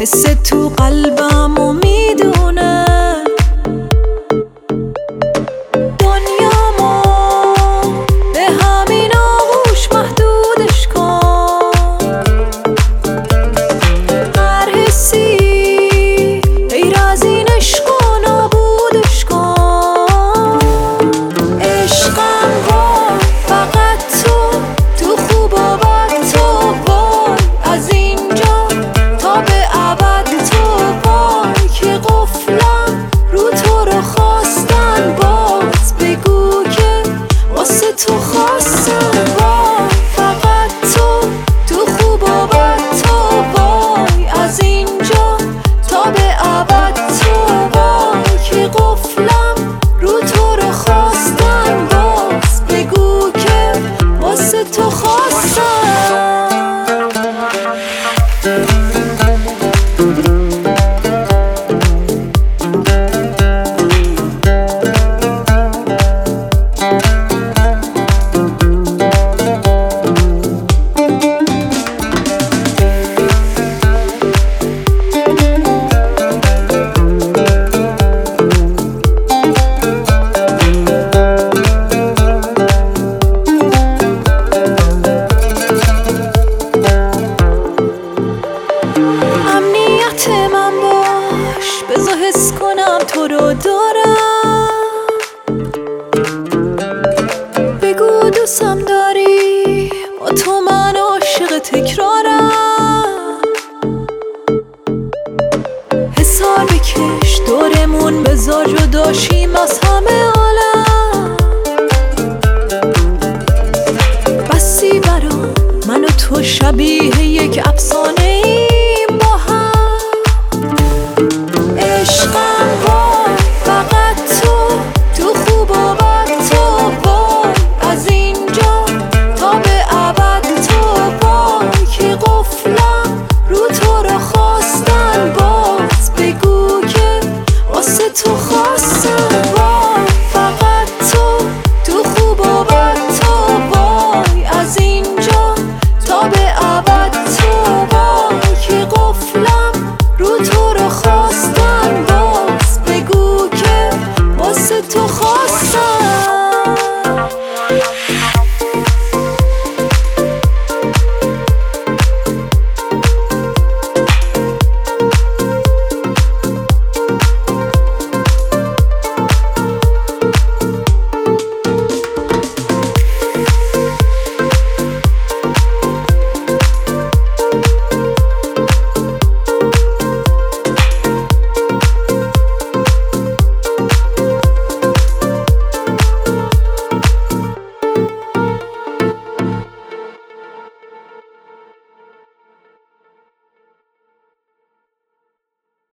حس تو قلبم و میدونه دنیامو به همین آغوش محدودش کن. هر حسی غیر از این عشق و نابودش کن. عشقم وای فقط تو خوب و بد تو وای از اینجا تا به ابد تو وای که قفلم رو تو رو خواستن باز بگو که واسه تو خواستم. وای فقط تو خوب و بد تو وای از اینجا تا به ابد تو وای که قفلم رو تو رو خواستن باز بگو که واسه تو خواستم. امنیت من باش بذار حس کنم تو رو دارم. بگو دوستم داری با تو من عاشق تکرارم. حسار بکش دورمون بذار جداشیم از همه عالم. بسی برام من و تو شبیه یک